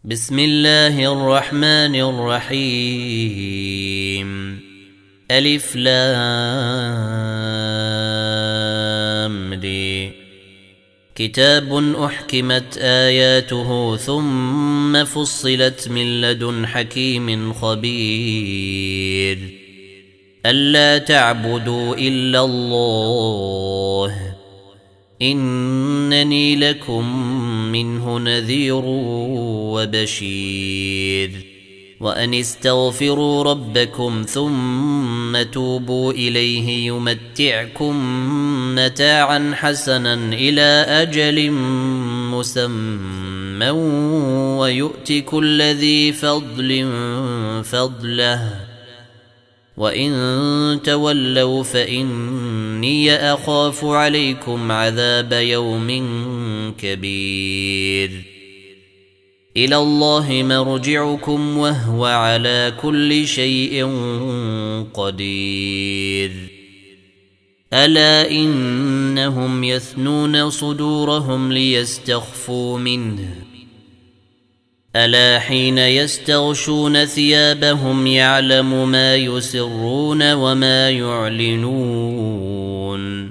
بسم الله الرحمن الرحيم ألف لام دي كتاب أحكمت آياته ثم فصلت من لدن حكيم خبير ألا تعبدوا إلا الله إنني لكم منه نذير وبشير وأن استغفروا ربكم ثم توبوا إليه يمتعكم متاعا حسنا إلى أجل مسمى ويؤت كل ذي فضل فضله وإن تولوا فإني أخاف عليكم عذاب يوم كبير إلى الله مرجعكم وهو على كل شيء قدير ألا إنهم يثنون صدورهم ليستخفوا منه ألا حين يستغشون ثيابهم يعلم ما يسرون وما يعلنون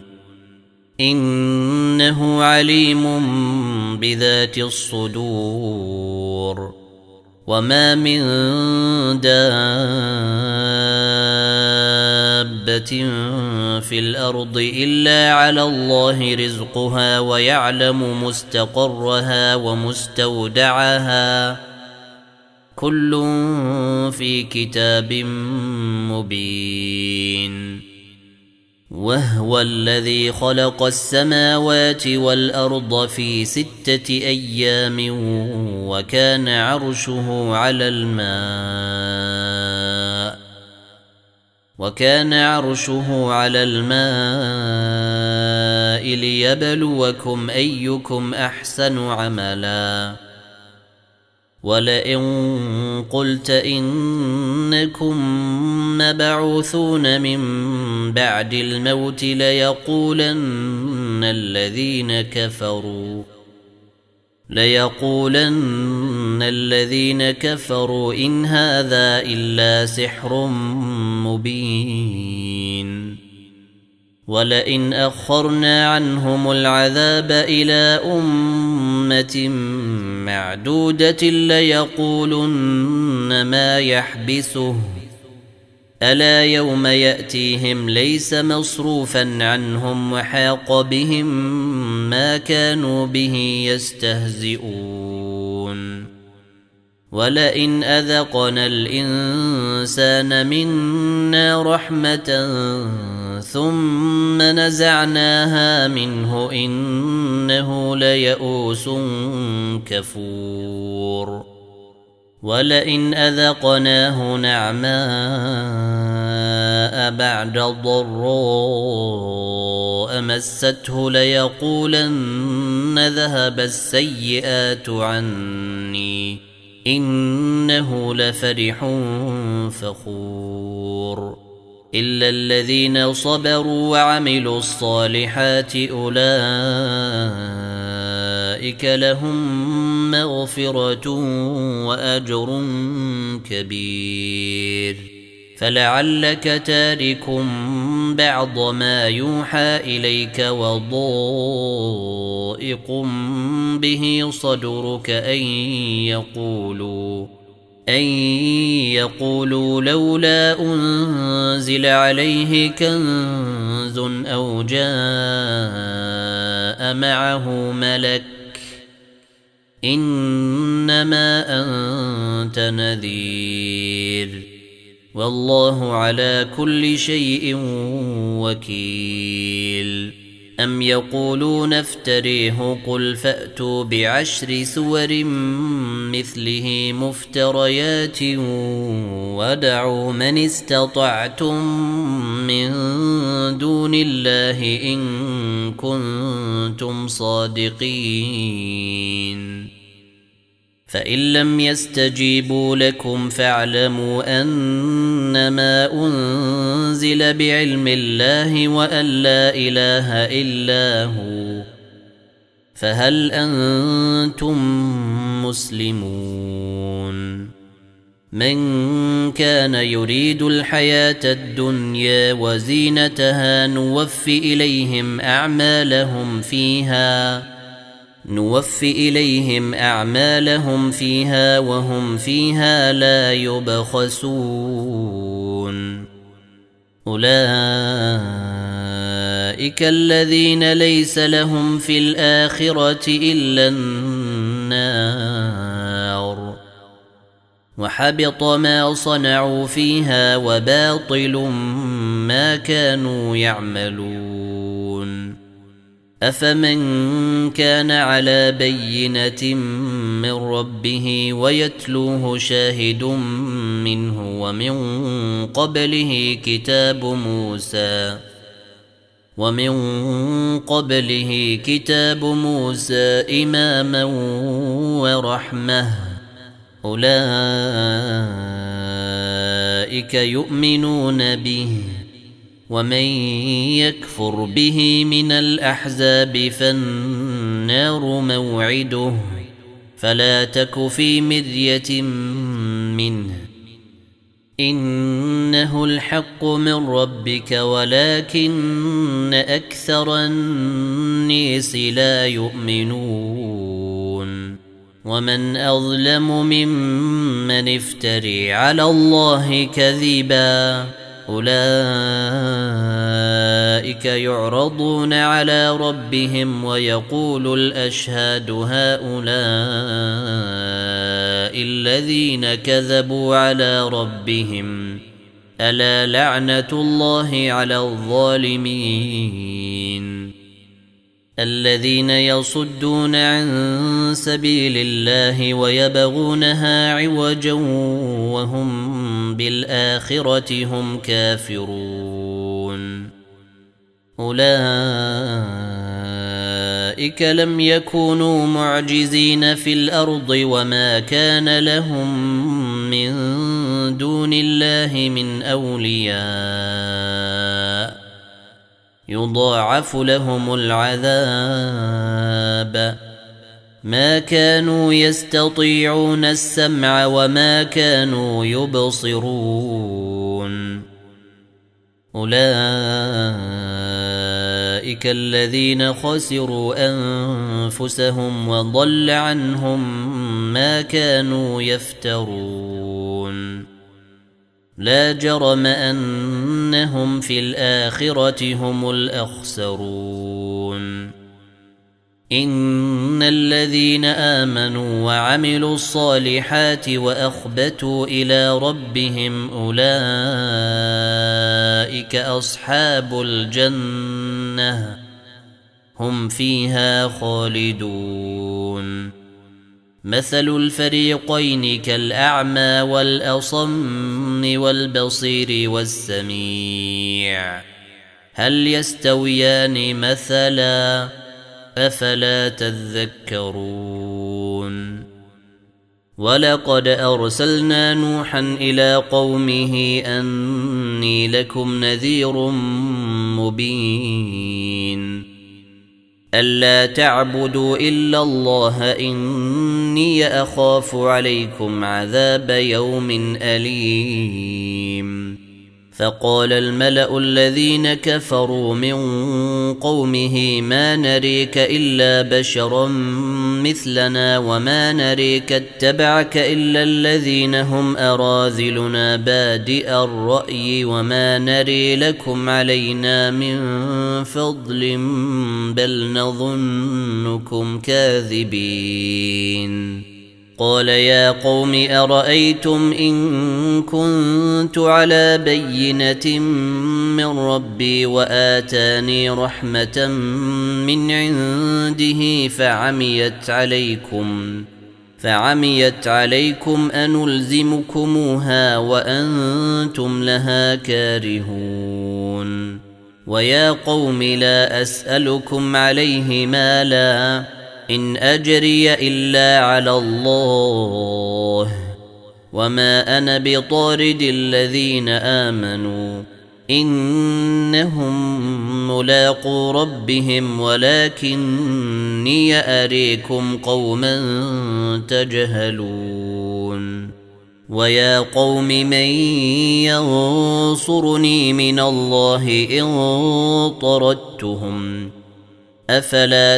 إنه عليم بذات الصدور وما من دابة في الأرض إلا على الله رزقها ويعلم مستقرها ومستودعها كل في كتاب مبين وهو الذي خلق السماوات والأرض في 6 أيام وكان عرشه على الماء ليبلوكم أيكم أحسن عملا ولئن قلت إنكم مبعوثون من بعد الموت ليقولن الذين كفروا إن هذا إلا سحر مبين ولئن أخرنا عنهم العذاب إلى أمة معدودة ليقولن ما يحبسه ألا يوم يأتيهم ليس مصروفا عنهم وحاق بهم ما كانوا به يستهزئون ولئن أذقنا الإنسان منا رحمة ثم نزعناها منه إنه ليئوس كفور ولئن أذقناه نعماء بعد ضراء مسته ليقولن ذهب السيئات عني إنه لفرح فخور إلا الذين صبروا وعملوا الصالحات أولئك لهم مغفرة وأجر كبير فلعلك تارك بعض ما يوحى إليك وضائق به صدرك أن يقولوا لولا أنزل عليه كنز أو جاء معه ملك إنما أنت نذير والله على كل شيء وكيل أم يقولون افتريه قل فأتوا ب10 سور مثله مفتريات ودعوا من استطعتم من دون الله إن كنتم صادقين فإن لم يستجيبوا لكم فاعلموا أنما أنزل بعلم الله وأن لا إله إلا هو فهل أنتم مسلمون من كان يريد الحياة الدنيا وزينتها نوفي إليهم أعمالهم فيها وهم فيها لا يبخسون أولئك الذين ليس لهم في الآخرة إلا النار وحبط ما صنعوا فيها وباطل ما كانوا يعملون أفمن كان على بينة من ربه ويتلوه شاهد منه ومن قبله كتاب موسى إماما ورحمة أولئك يؤمنون به ومن يكفر به من الأحزاب فالنار موعده فلا تك في مرية منه إنه الحق من ربك ولكن أكثر الناس لا يؤمنون ومن أظلم ممن افتري على الله كذبا أولئك يعرضون على ربهم ويقول الأشهاد هؤلاء الذين كذبوا على ربهم ألا لعنة الله على الظالمين الذين يصدون عن سبيل الله ويبغونها عوجا وهم بالآخرة هم كافرون أولئك لم يكونوا معجزين في الأرض وما كان لهم من دون الله من أولياء يضاعف لهم العذاب ما كانوا يستطيعون السمع وما كانوا يبصرون أولئك الذين خسروا أنفسهم وضل عنهم ما كانوا يفترون لا جرم أنهم في الآخرة هم الأخسرون إن الذين آمنوا وعملوا الصالحات وأخبتوا إلى ربهم أولئك أصحاب الجنة هم فيها خالدون مثل الفريقين كالأعمى والأصم والبصير والسميع هل يستويان مثلا أفلا تذكرون ولقد أرسلنا نوحا إلى قومه أني لكم نذير مبين ألا تعبدوا إلا الله إني أخاف عليكم عذاب يوم أليم فقال الملأ الذين كفروا من قومه ما نريك إلا بشرا مثلنا وما نريك اتبعك إلا الذين هم أراذلنا بادئ الرأي وما نري لكم علينا من فضل بل نظنكم كاذبين قال يا قوم أرأيتم إن كنت على بينة من ربي وآتاني رحمة من عنده فعميت عليكم أنلزمكموها وأنتم لها كارهون ويا قوم لا أسألكم عليه مالا إن أجري إلا على الله وما أنا بطارد الذين آمنوا إنهم ملاقو ربهم ولكني أريكم قوما تجهلون ويا قوم من ينصرني من الله إن طردتهم أفلا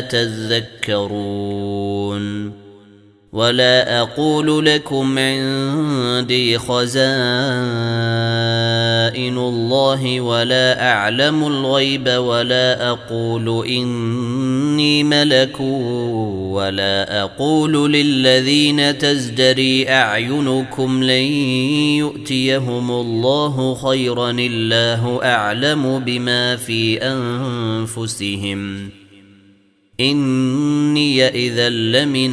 تذكرون ولا أقول لكم عندي خزائن الله ولا أعلم الغيب ولا أقول إني ملك ولا أقول للذين تزدري أعينكم لن يؤتيهم الله خيرا الله أعلم بما في أنفسهم إني إذا لمن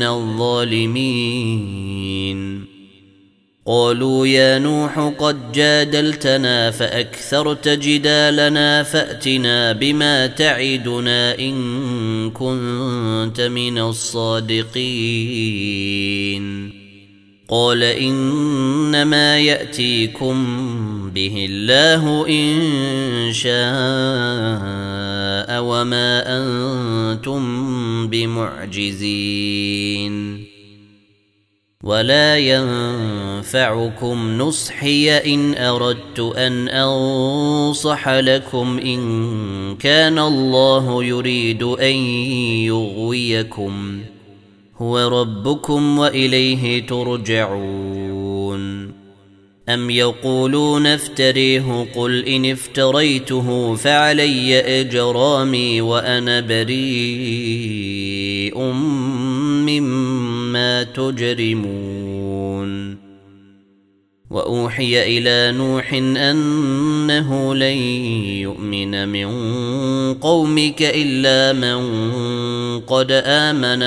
الظالمين قالوا يا نوح قد جادلتنا فأكثرت جدالنا فأتنا بما تعدنا إن كنت من الصادقين قال إنما يأتيكم به الله إن شاء وما أنتم بمعجزين ولا ينفعكم نصحي إن أردت أن أنصح لكم إن كان الله يريد أن يغويكم هو ربكم وإليه ترجعون أم يقولون افتريه قل إن افتريته فعلي إجرامي وأنا بريء مما تجرمون وأوحي إلى نوح أنه لن يؤمن من قومك إلا من قد آمن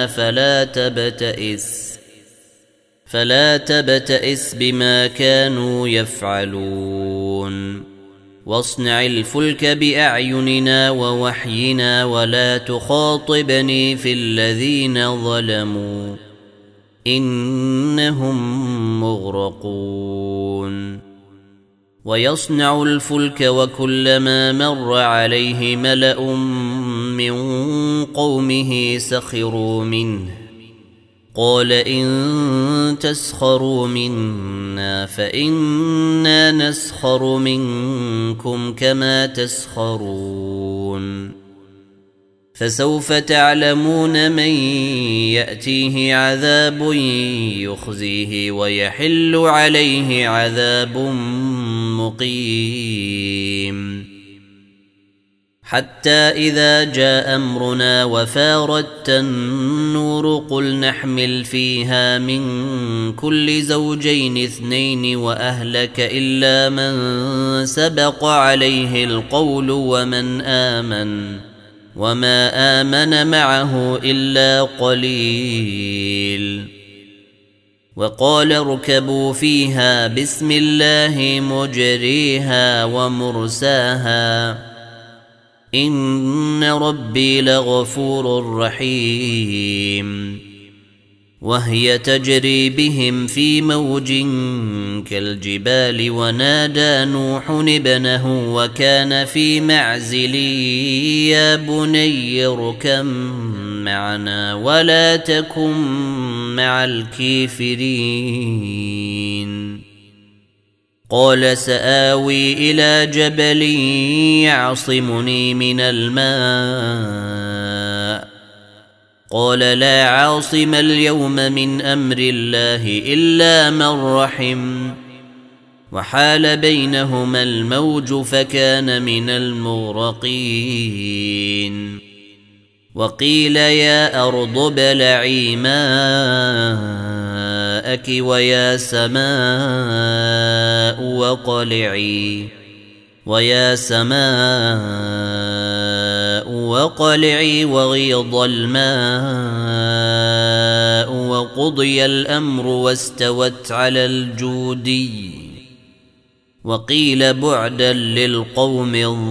فلا تبتئس بما كانوا يفعلون واصنع الفلك بأعيننا ووحينا ولا تخاطبني في الذين ظلموا إنهم مغرقون ويصنع الفلك وكلما مر عليه ملأ من قومه سخروا منه قال إن تسخروا منا فإنا نسخر منكم كما تسخرون فسوف تعلمون من يأتيه عذاب يخزيه ويحل عليه عذاب مقيم حتى إذا جاء أمرنا وفارت النور قل نحمل فيها من كل زوجين اثنين وأهلك إلا من سبق عليه القول وما آمن معه إلا قليل وقال اركبوا فيها بسم الله مجريها ومرساها إن ربي لغفور رحيم وهي تجري بهم في موج كالجبال ونادى نوح ابنه وكان في معزل يا بني اركب معنا ولا تكن مع الكافرين قال سآوي إلى جبل يعصمني من الماء قال لا عاصم اليوم من أمر الله إلا من رحم وحال بينهما الموج فكان من المغرقين وقيل يا أرض ابلعي ماءك ويا سماء وقلعي وغيض الماء وقضي الأمر واستوت على الجودي وقيل بعدا للقوم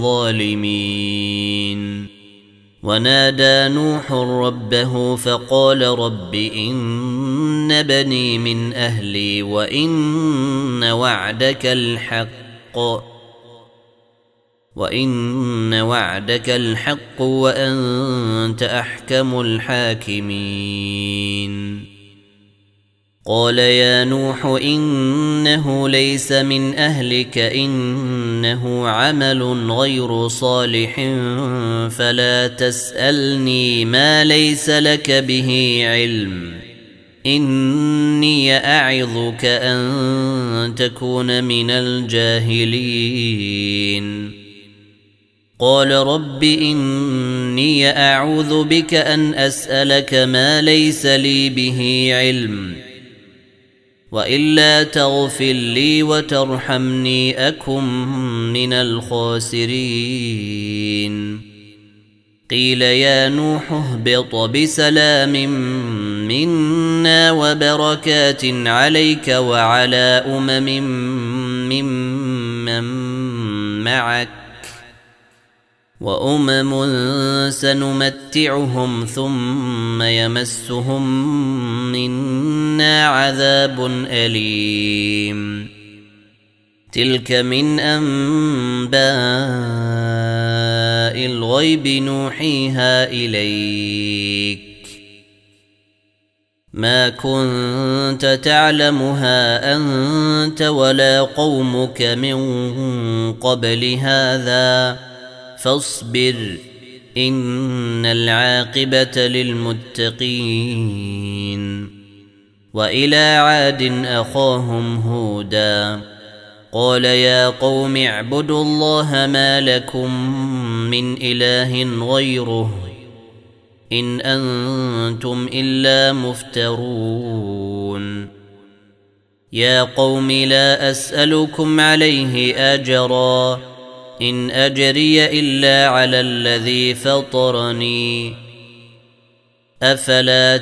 الظالمين ونادى نوح ربه فقال رب إن بني من أهلي وإن وعدك الحق وإن وعدك الحق وأنت أحكم الحاكمين قال يا نوح إنه ليس من أهلك إنه عمل غير صالح فلا تسألني ما ليس لك به علم إني أعظك أن تكون من الجاهلين قال رب إني أعوذ بك أن أسألك ما ليس لي به علم وإلا تغفر لي وترحمني أكن من الخاسرين قيل يا نوح اهبط بسلام منا وبركات عليك وعلى ممن معك وأمم سنمتعهم ثم يمسهم منا عذاب أليم تلك من أنباء الغيب نوحيها إليك ما كنت تعلمها أنت ولا قومك من قبل هذا فاصبر إن العاقبة للمتقين وإلى عاد أخاهم هودا قال يا قوم اعبدوا الله ما لكم من إله غيره إن أنتم إلا مفترون يا قوم لا أسألكم عليه أجرا إن أجري إلا على الذي فطرني أفلا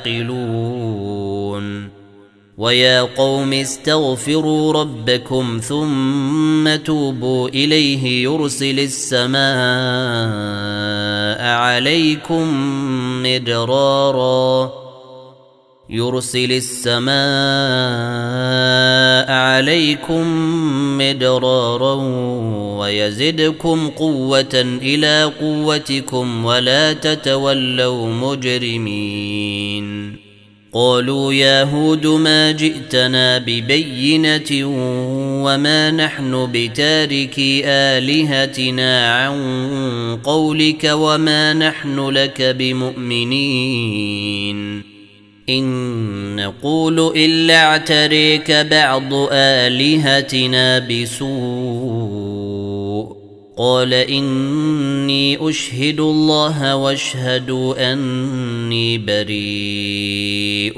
تعقلون ويا قوم استغفروا ربكم ثم توبوا إليه يرسل السماء عليكم مدرارا ويزدكم قوة إلى قوتكم ولا تتولوا مجرمين قالوا يا هود ما جئتنا ببينة وما نحن بتاركي آلهتنا عن قولك وما نحن لك بمؤمنين إن نقول إلا اعتريك بعض آلهتنا بسوء قال إني أشهد الله واشهدوا أني بريء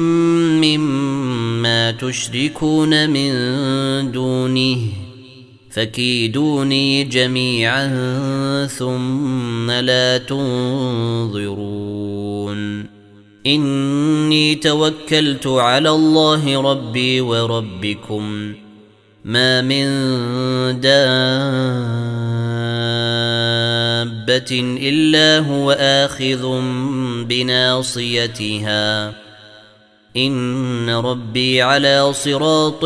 مما تشركون من دونه فكيدوني جميعا ثم لا تنظرون إني توكلت على الله ربي وربكم ما من دابة إلا هو آخذ بناصيتها إن ربي على صراط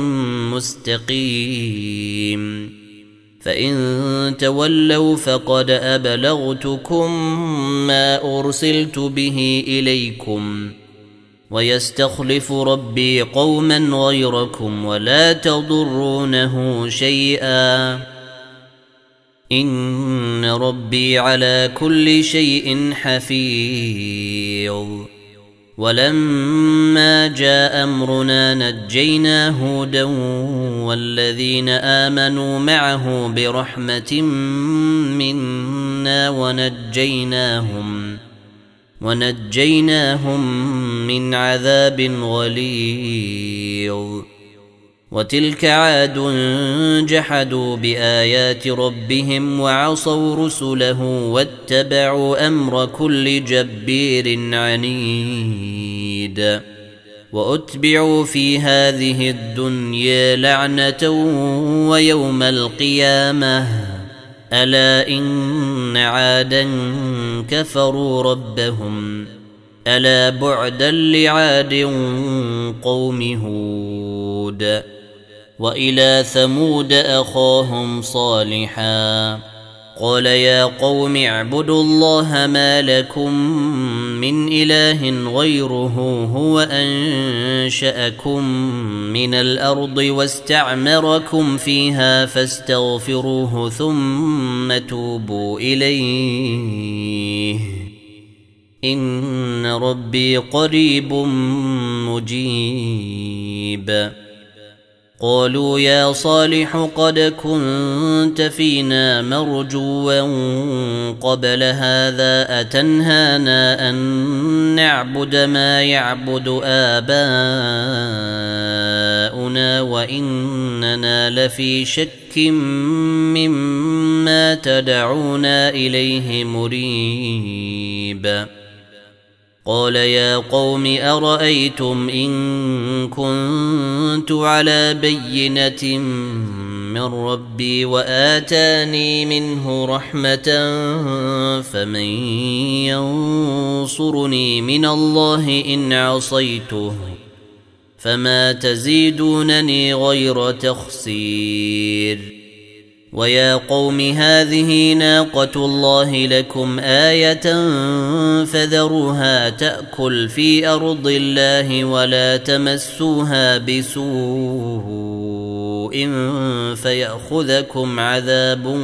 مستقيم فإن تولوا فقد أبلغتكم ما أرسلت به إليكم ويستخلف ربي قوما غيركم ولا تضرونه شيئا إن ربي على كل شيء حفيظ ولما جاء أمرنا نجينا هودا والذين آمنوا معه برحمة منا ونجيناهم من عذاب غليظ وتلك عاد جحدوا بآيات ربهم وعصوا رسله واتبعوا أمر كل جبير عنيد وأتبعوا في هذه الدنيا لعنة ويوم القيامة ألا إن عادا كفروا ربهم ألا بعدا لعاد قوم هود وإلى ثمود أخاهم صالحا قال يا قوم اعبدوا الله ما لكم من إله غيره هو أنشأكم من الأرض واستعمركم فيها فاستغفروه ثم توبوا إليه إن ربي قريب مجيب قالوا يا صالح قد كنت فينا مرجوا قبل هذا أتنهانا أن نعبد ما يعبد آباؤنا وإننا لفي شك مما تدعونا إليه مريب قال يا قوم أرأيتم إن كنت على بينة من ربي وآتاني منه رحمة فمن ينصرني من الله إن عصيته فما تزيدونني غير تخسير ويا قوم هذه ناقة الله لكم آية فذروها تأكل في أرض الله ولا تمسوها بسوء فيأخذكم عذاب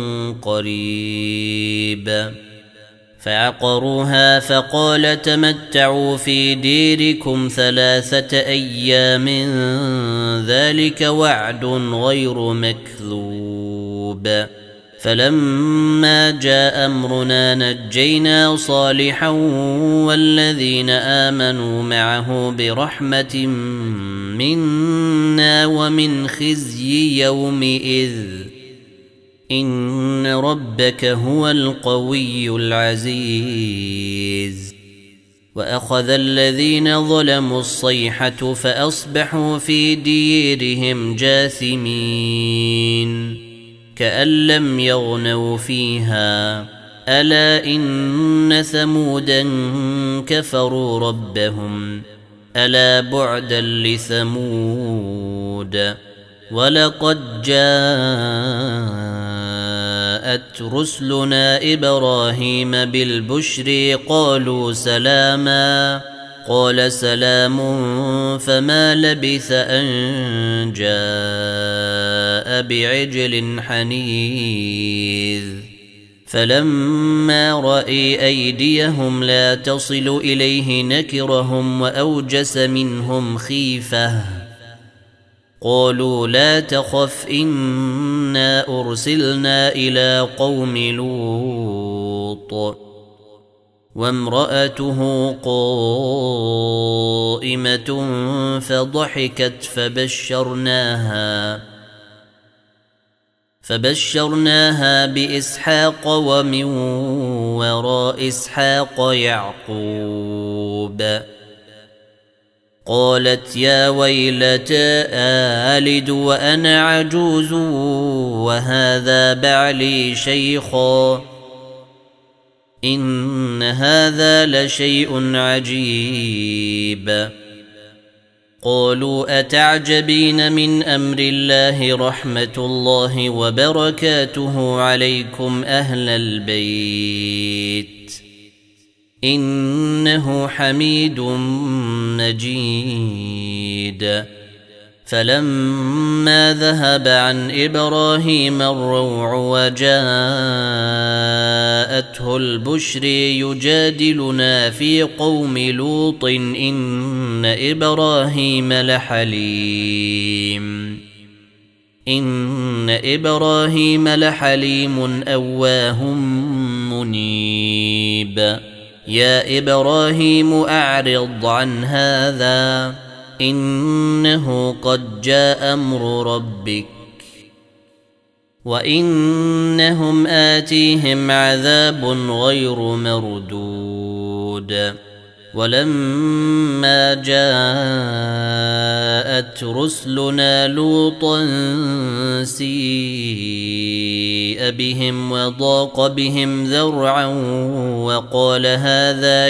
قريب فعقروها فقال تمتعوا في ديركم 3 أيام ذلك وعد غير مكذوب فلما جاء أمرنا نجينا صالحا والذين آمنوا معه برحمة منا ومن خزي يومئذ إن ربك هو القوي العزيز وأخذ الذين ظلموا الصيحة فأصبحوا في ديرهم جاثمين كأن لم يغنوا فيها ألا إن ثمودا كفروا ربهم ألا بعدا لثمود ولقد جاءت رسلنا إبراهيم بالبشر قالوا سلاما قال سلام فما لبث أن جاء بعجل حنيذ فلما رأي أيديهم لا تصل إليه نكرهم وأوجس منهم خيفة قالوا لا تخف إنا أرسلنا إلى قوم لوط وامرأته قائمة فضحكت فبشرناها بإسحاق ومن وراء إسحاق يعقوب قالت يا ويلتى آلد وأنا عجوز وهذا بعلي شيخا إن هذا لشيء عجيب قالوا أتعجبين من أمر الله رحمة الله وبركاته عليكم أهل البيت إنه حميد مجيد فلما ذهب عن إبراهيم الروع وجاءته البشر يجادلنا في قوم لوط إن إبراهيم لحليم أواه منيب يا إبراهيم أعرض عن هذا إنه قد جاء أمر ربك وإنهم آتيهم عذاب غير مردود ولما جاءت رسلنا لوطا سيء بهم وضاق بهم ذرعا وقال هذا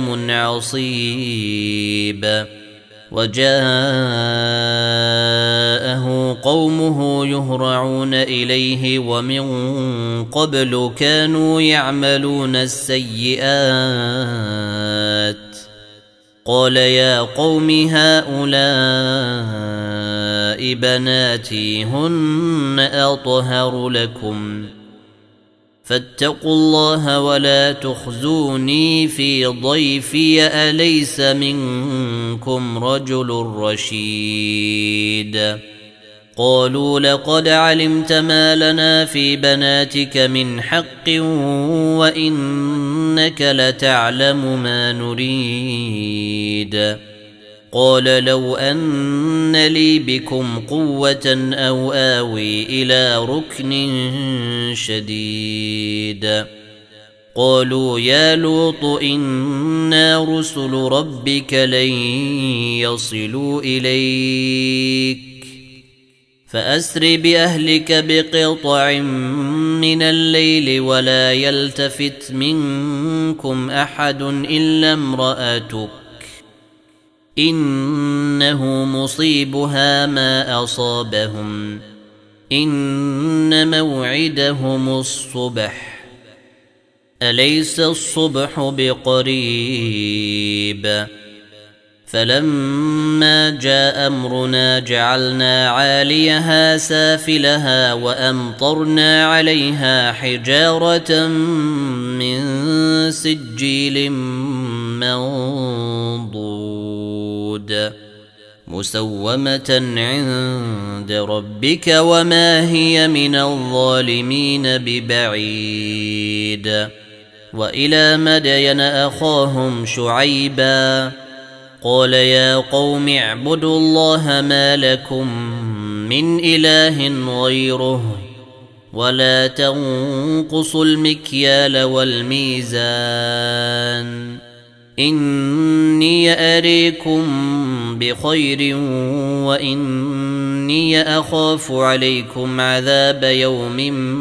يوم عصيب وجاء جاءه قومه يهرعون إليه ومن قبل كانوا يعملون السيئات قال يا قوم هؤلاء بناتي هن أطهر لكم فاتقوا الله ولا تخزوني في ضيفي أليس منكم رجل رشيد قالوا لقد علمت ما لنا في بناتك من حق وإنك لتعلم ما نريد قال لو أن لي بكم قوة أو آوي إلى ركن شديد قالوا يا لوط إنا رسل ربك لن يصلوا إليك فأسر بأهلك بقطع من الليل ولا يلتفت منكم أحد إلا امرأتك إنه مصيبها ما أصابهم إن موعدهم الصبح أليس الصبح بقريب فلما جاء أمرنا جعلنا عاليها سافلها وأمطرنا عليها حجارة من سجيل منضود مسومة عند ربك وما هي من الظالمين ببعيد وإلى مدين أخاهم شعيبا قال يا قوم اعبدوا الله ما لكم من إله غيره ولا تنقصوا المكيال والميزان إني أريكم بخير وإني أخاف عليكم عذاب يوم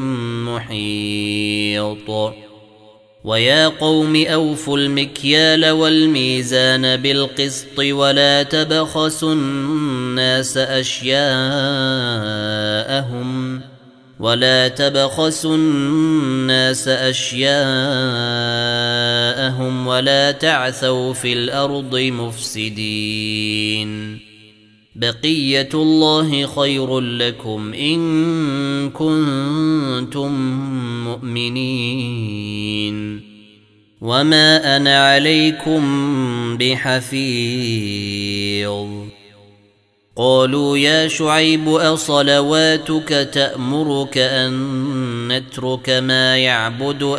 محيط ويا قوم أوفوا المكيال والميزان بالقسط ولا تبخسوا الناس أشياءهم ولا تعثوا في الأرض مفسدين بقية الله خير لكم إن كنتم مؤمنين وما أنا عليكم بحفيظ قالوا يا شعيب أصلواتك تأمرك أن نترك ما يعبد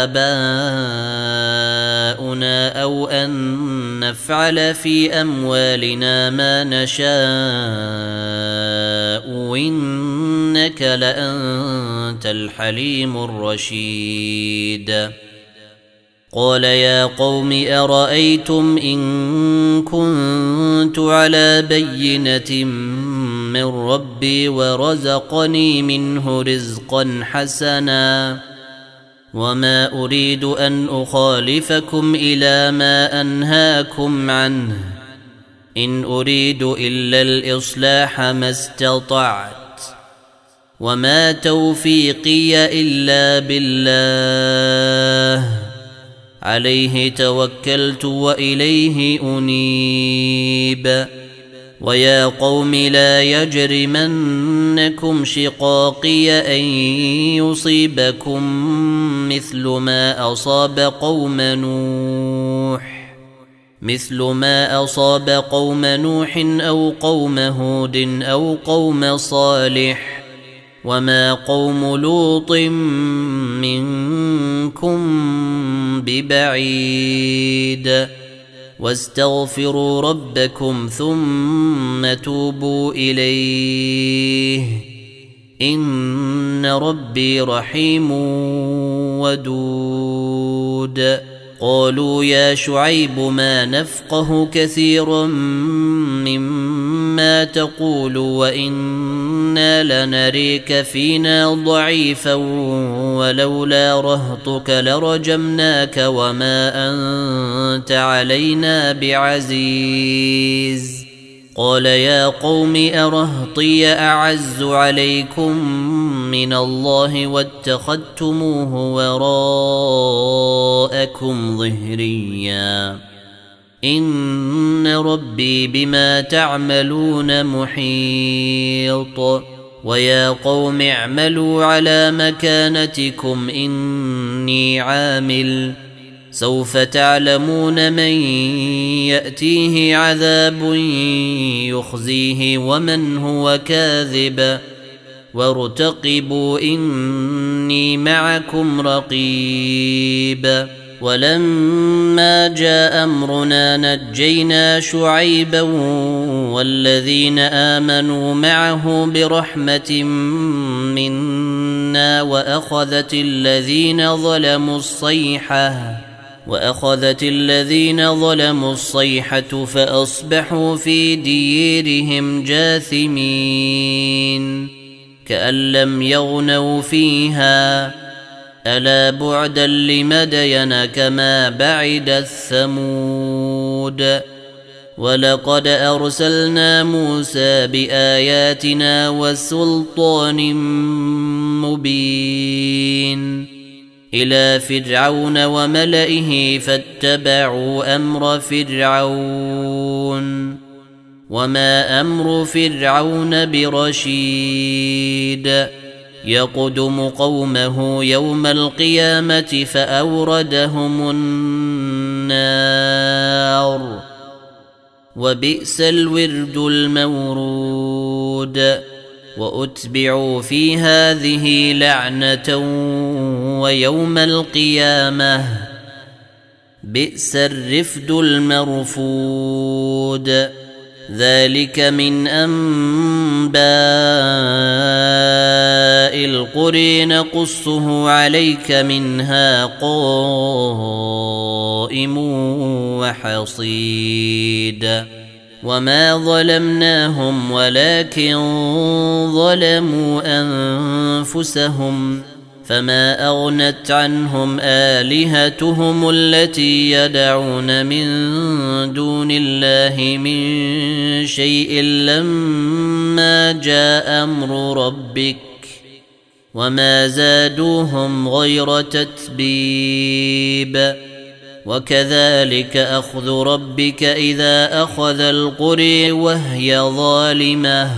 آباؤنا أو أن نفعل في أموالنا ما نشاء إنك لأنت الحليم الرشيد قال يا قوم أرأيتم إن كنت على بينة من ربي ورزقني منه رزقا حسنا وما أريد أن أخالفكم إلى ما أنهاكم عنه إن أريد إلا الإصلاح ما استطعت وما توفيقي إلا بالله عليه توكلت وإليه أنيب ويا قوم لا يجرمنكم شقاقي أن يصيبكم مثل ما أصاب قوم نوح أو قوم هود أو قوم صالح وما قوم لوط منكم ببعيد واستغفروا ربكم ثم توبوا إليه إن ربي رحيم ودود قالوا يا شعيب ما نفقه كثيرا مما تقول وإنا لنريك فينا ضعيفا ولولا رهطك لرجمناك وما أنت علينا بعزيز قال يا قوم أرهطي أعز عليكم من الله واتخذتموه وراءكم ظهريا إن ربي بما تعملون محيط ويا قوم اعملوا على مكانتكم إني عامل سوف تعلمون من يأتيه عذاب يخزيه ومن هو كاذب وارتقبوا إني معكم رقيب ولما جاء أمرنا نجينا شعيبا والذين آمنوا معه برحمة منا وأخذت الذين ظلموا الصيحة فأصبحوا في ديرهم جاثمين كأن لم يغنوا فيها ألا بعدا لمدين كما بعد الثمود ولقد أرسلنا موسى بآياتنا وسلطان مبين إلى فرعون وملئه فاتبعوا أمر فرعون وما أمر فرعون برشيد يقدم قومه يوم القيامة فأوردهم النار وبئس الورد المورود وأتبعوا في هذه لعنة ويوم القيامة بئس الرفد المرفود ذلك من أنباء القرى نقصه عليك منها قائم وحصيد وما ظلمناهم ولكن ظلموا أنفسهم فما أغنت عنهم آلهتهم التي يدعون من دون الله من شيء لما جاء أمر ربك وما زادوهم غير تتبيب وكذلك أخذ ربك إذا أخذ القرى وهي ظالمة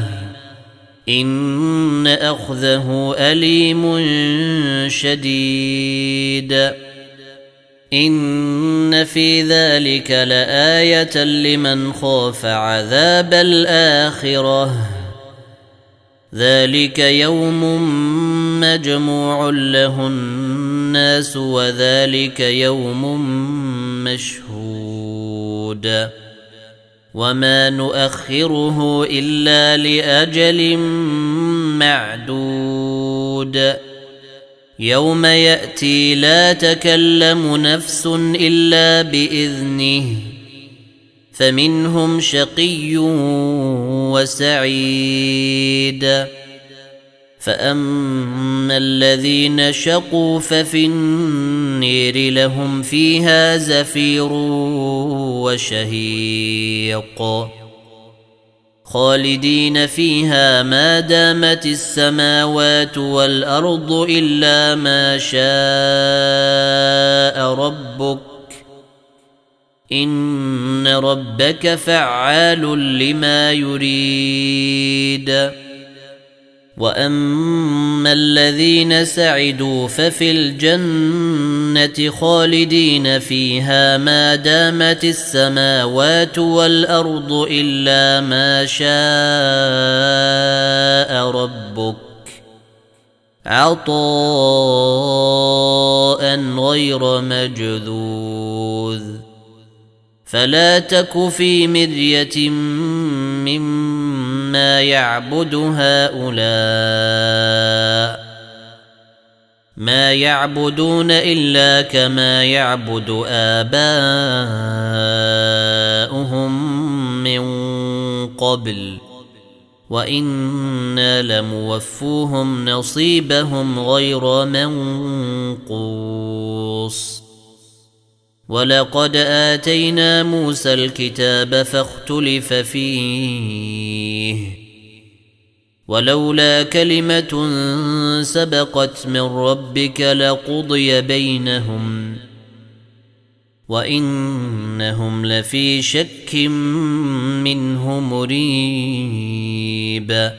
إن أخذه أليم شديد إن في ذلك لآية لمن خاف عذاب الآخرة ذلك يوم مجموع له الناس وذلك يوم مشهود وما نؤخره إلا لأجل معدود يوم يأتي لا تكلم نفس إلا بإذنه فمنهم شقي وسعيد فأما الذين شقوا ففي النير لهم فيها زفير وشهيق خالدين فيها ما دامت السماوات والأرض إلا ما شاء ربك إن ربك فعال لما يريد وأما الذين سعدوا ففي الجنة خالدين فيها ما دامت السماوات والأرض إلا ما شاء ربك عطاء غير مجذوذ فلا تك في مرية مما يعبد هؤلاء ما يعبدون إلا كما يعبد آباؤهم من قبل وإنا لموفوهم نصيبهم غير منقوص ولقد آتينا موسى الكتاب فاختلف فيه ولولا كلمة سبقت من ربك لقضي بينهم وإنهم لفي شك منه مريب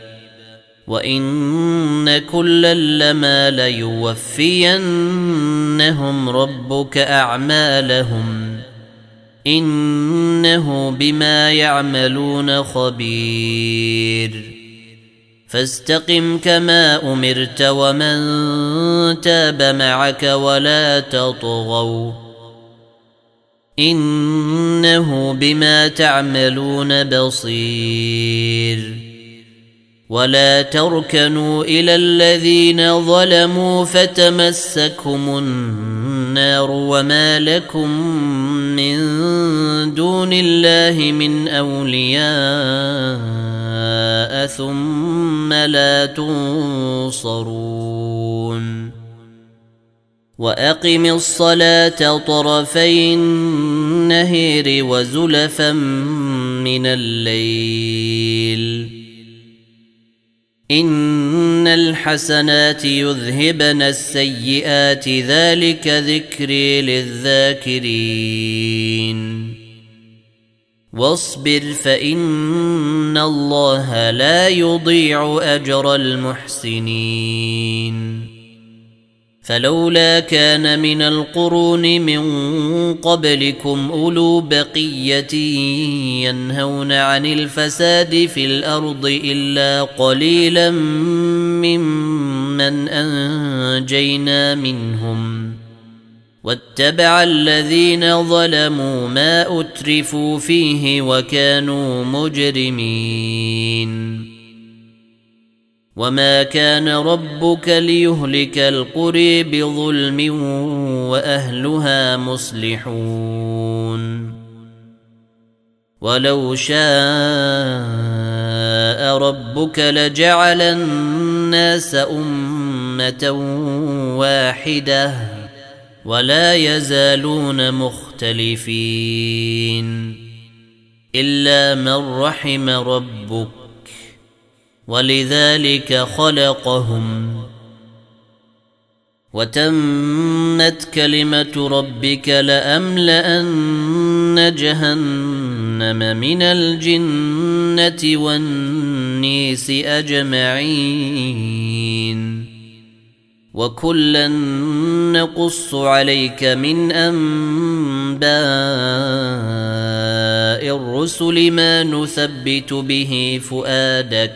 وإن كلا لما ليوفينهم ربك أعمالهم إنه بما يعملون خبير فاستقم كما أمرت ومن تاب معك ولا تطغوا إنه بما تعملون بصير ولا تركنوا إلى الذين ظلموا فتمسكهم النار وما لكم من دون الله من أولياء ثم لا تنصرون وأقم الصلاة طرفي النهار وزلفا من الليل إن الحسنات يذهبن السيئات ذلك ذكري للذاكرين واصبر فإن الله لا يضيع أجر المحسنين فلولا كان من القرون من قبلكم أولو بقية ينهون عن الفساد في الأرض إلا قليلا ممن أنجينا منهم واتبع الذين ظلموا ما أترفوا فيه وكانوا مجرمين وما كان ربك ليهلك القرى بظلم وأهلها مصلحون ولو شاء ربك لجعل الناس أمة واحدة ولا يزالون مختلفين إلا من رحم ربك ولذلك خلقهم وتمت كلمة ربك لأملأن جهنم من الجنة والنيس أجمعين وكلا نقص عليك من أنباء الرسل ما نثبت به فؤادك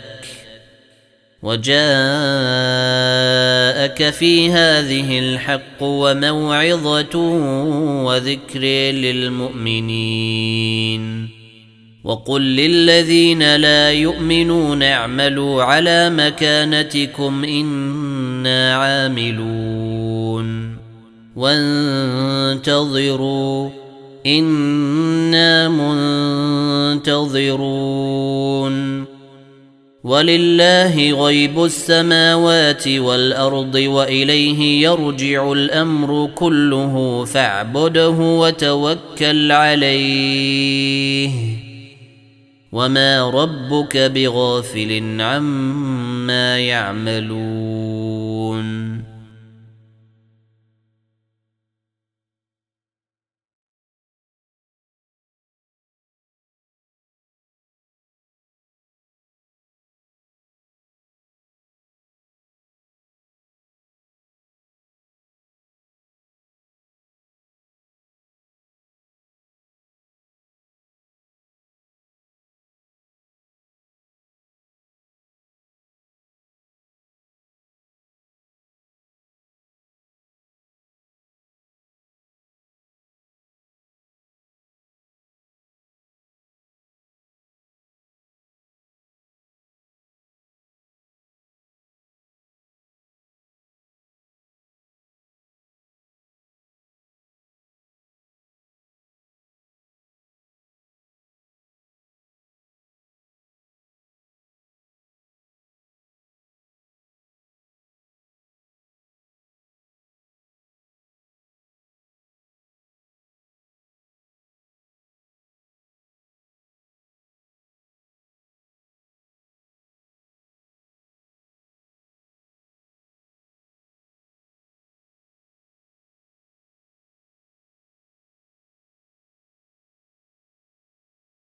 وجاءك في هذه الحق وموعظة وذكر للمؤمنين وقل للذين لا يؤمنون اعملوا على مكانتكم إنا عاملون وانتظروا إنا منتظرون ولله غيب السماوات والأرض وإليه يرجع الأمر كله فاعبده وتوكل عليه وما ربك بغافل عما يعملون